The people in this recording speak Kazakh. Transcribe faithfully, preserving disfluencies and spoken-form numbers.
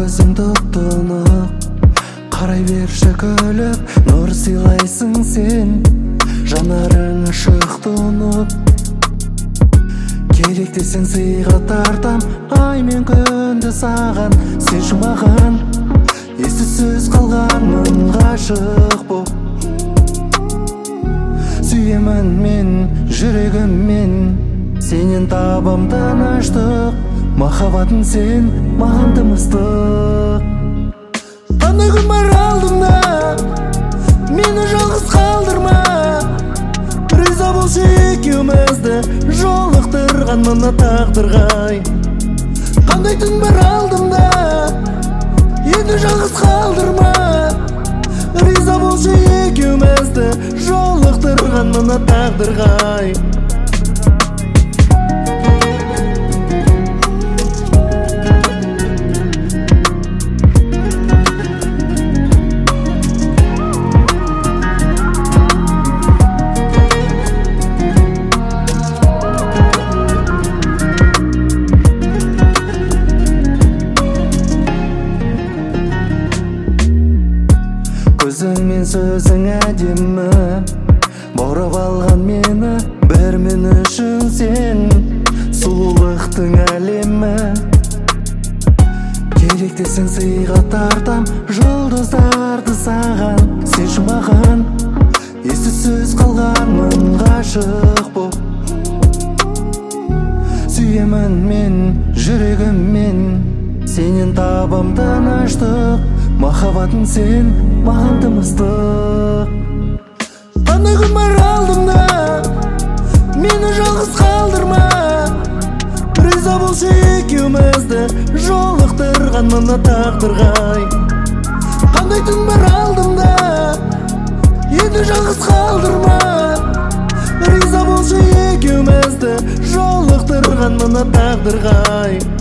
көзің тұттынып, қарай берші күліп, нұр сыйлайсың сен, жанарың ышық тұнып. Керек десең сыйға тартам, ай мен күнді саған, сен жұмаған, есі сөз қалғанмын ғашық боп. Сүйемін мен жүрегіммен, сенен табам тыныштық, махаббатың сен маған тымыстық. Қандай күн бар алдымда, мені жалғыз қалдырма, риза болшы екеумізді жолықтырған мына тағдырға. Қандай түн бар алдымда, енді жалғыз қалдырма, риза болшы екеумізді жолықтырған мына тағдырға. Көзің мен сөзің әдемі, баурап алған мені, бір мен үшін сен сұлулықтың әлемі. Керек десең сыйға тартам, жұлдыздарды саған, сен жұмаған, есі сөз қалғанмын ғашық боп. Сүйемін мен жүрегіммен, сенен табам тыныштық, махаббатың сен маған тымыстық. Қандай күн бар алдымда, мені жалғыз қалдырма, риза болшы екеумізді жолықтырған мына тағдырға. Қандай түн бар алдымда, енді жалғыз қалдырма, риза болшы екеумізді жолықтырған мына тағдырға.